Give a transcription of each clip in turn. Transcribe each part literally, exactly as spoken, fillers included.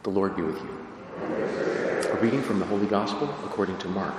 The Lord be with you. A reading from the Holy Gospel according to Mark.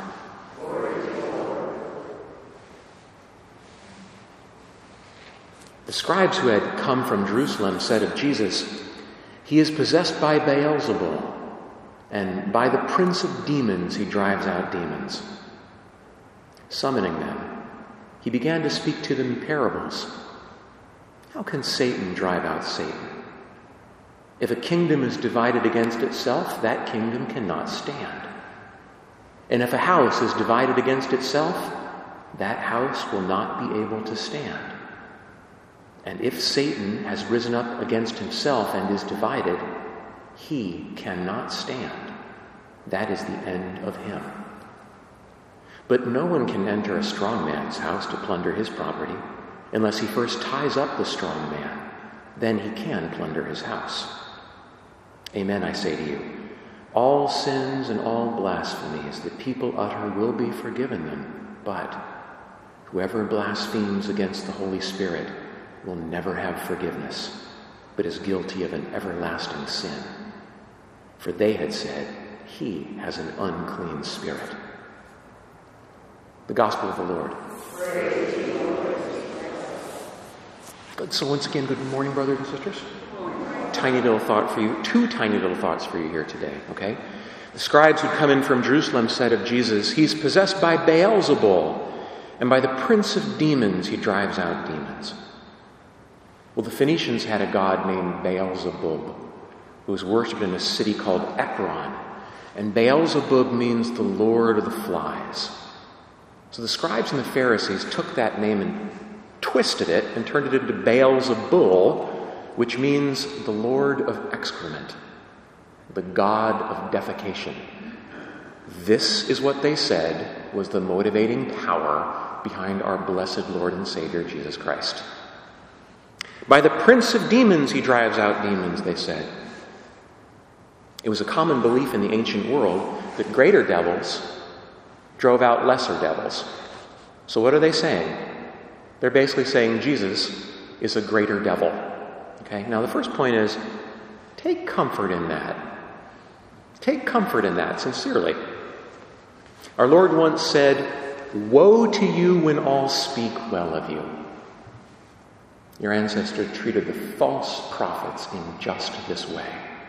The scribes who had come from Jerusalem said of Jesus, "He is possessed by Beelzebul, and by the prince of demons he drives out demons." Summoning them, he began to speak to them in parables. How can Satan drive out Satan? If a kingdom is divided against itself, that kingdom cannot stand. And if a house is divided against itself, that house will not be able to stand. And if Satan has risen up against himself and is divided, he cannot stand. That is the end of him. But no one can enter a strong man's house to plunder his property unless he first ties up the strong man. Then he can plunder his house. Amen, I say to you, all sins and all blasphemies that people utter will be forgiven them, but whoever blasphemes against the Holy Spirit will never have forgiveness, but is guilty of an everlasting sin. For they had said, he has an unclean spirit. The Gospel of the Lord. Praise you, Lord. Good. So once again, good morning, brothers and sisters. Tiny little thought for you, two tiny little thoughts for you here today, okay? The scribes who'd come in from Jerusalem said of Jesus, he's possessed by Beelzebul, and by the prince of demons he drives out demons. Well, the Phoenicians had a god named Beelzebub, who was worshipped in a city called Ekron, and Beelzebub means the Lord of the Flies. So the scribes and the Pharisees took that name and twisted it and turned it into Beelzebul, which means the Lord of excrement, the God of defecation. This is what they said was the motivating power behind our blessed Lord and Savior, Jesus Christ. By the prince of demons he drives out demons, they said. It was a common belief in the ancient world that greater devils drove out lesser devils. So what are they saying? They're basically saying Jesus is a greater devil. Okay, now the first point is, take comfort in that. Take comfort in that, sincerely. Our Lord once said, "Woe to you when all speak well of you." Your ancestors treated the false prophets in just this way.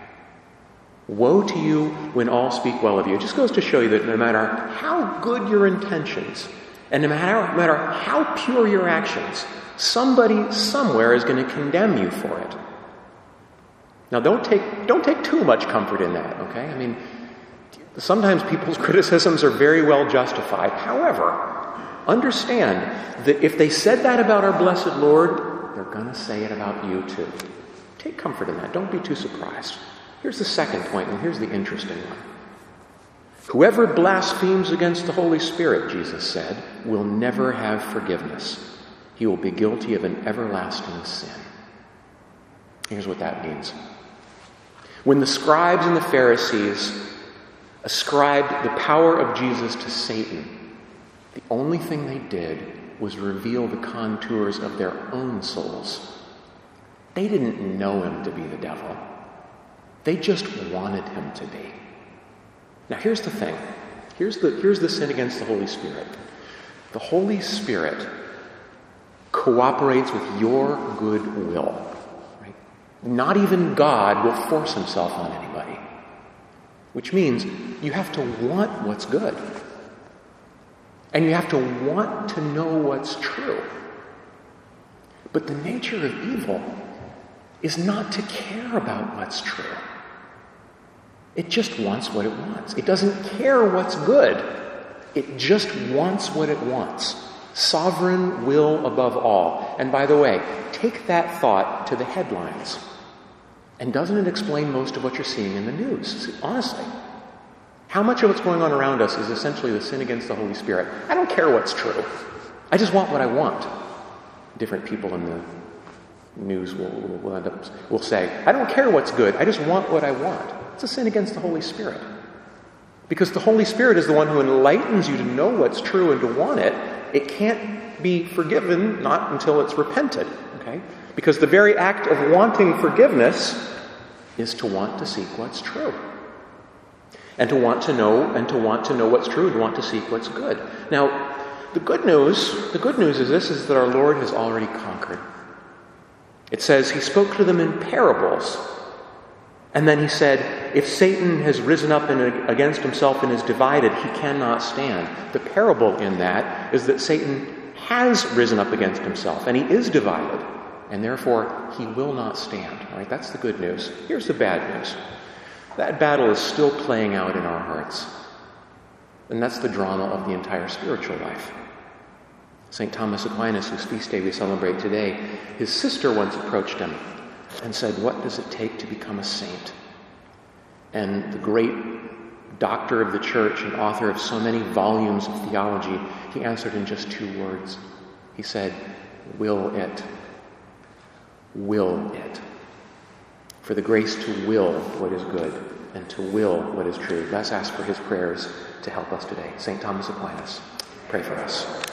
Woe to you when all speak well of you. It just goes to show you that no matter how good your intentions, and no matter, no matter how pure your actions, somebody somewhere is going to condemn you for it. Now, don't take don't take too much comfort in that, okay? I mean, sometimes people's criticisms are very well justified. However, understand that if they said that about our blessed Lord, they're going to say it about you too. Take comfort in that. Don't be too surprised. Here's the second point, and here's the interesting one. Whoever blasphemes against the Holy Spirit, Jesus said, will never have forgiveness. He will be guilty of an everlasting sin. Here's what that means. When the scribes and the Pharisees ascribed the power of Jesus to Satan, the only thing they did was reveal the contours of their own souls. They didn't know him to be the devil. They just wanted him to be. Now here's the thing. Here's the, here's the sin against the Holy Spirit. The Holy Spirit cooperates with your good will. Right? Not even God will force himself on anybody. Which means you have to want what's good. And you have to want to know what's true. But the nature of evil is not to care about what's true. It just wants what it wants. It doesn't care what's good. It just wants what it wants. Sovereign will above all. And by the way, take that thought to the headlines. And doesn't it explain most of what you're seeing in the news? Honestly. How much of what's going on around us is essentially the sin against the Holy Spirit? I don't care what's true. I just want what I want. Different people in the news will, will end up will say, I don't care what's good. I just want what I want. It's a sin against the Holy Spirit. Because the Holy Spirit is the one who enlightens you to know what's true and to want it. It can't be forgiven not until it's repented. Okay? Because the very act of wanting forgiveness is to want to seek what's true. And to want to know, and to want to know what's true, and want to seek what's good. Now, the good news, the good news is this, is that our Lord has already conquered. It says he spoke to them in parables. And then he said, if Satan has risen up in a, against himself and is divided, he cannot stand. The parable in that is that Satan has risen up against himself, and he is divided, and therefore he will not stand. All right, that's the good news. Here's the bad news. That battle is still playing out in our hearts. And that's the drama of the entire spiritual life. Saint Thomas Aquinas, whose feast day we celebrate today, his sister once approached him and said, what does it take to become a saint? And the great doctor of the church and author of so many volumes of theology, he answered in just two words. He said, will it. Will it. For the grace to will what is good and to will what is true. Let's ask for his prayers to help us today. Saint Thomas Aquinas, pray for us.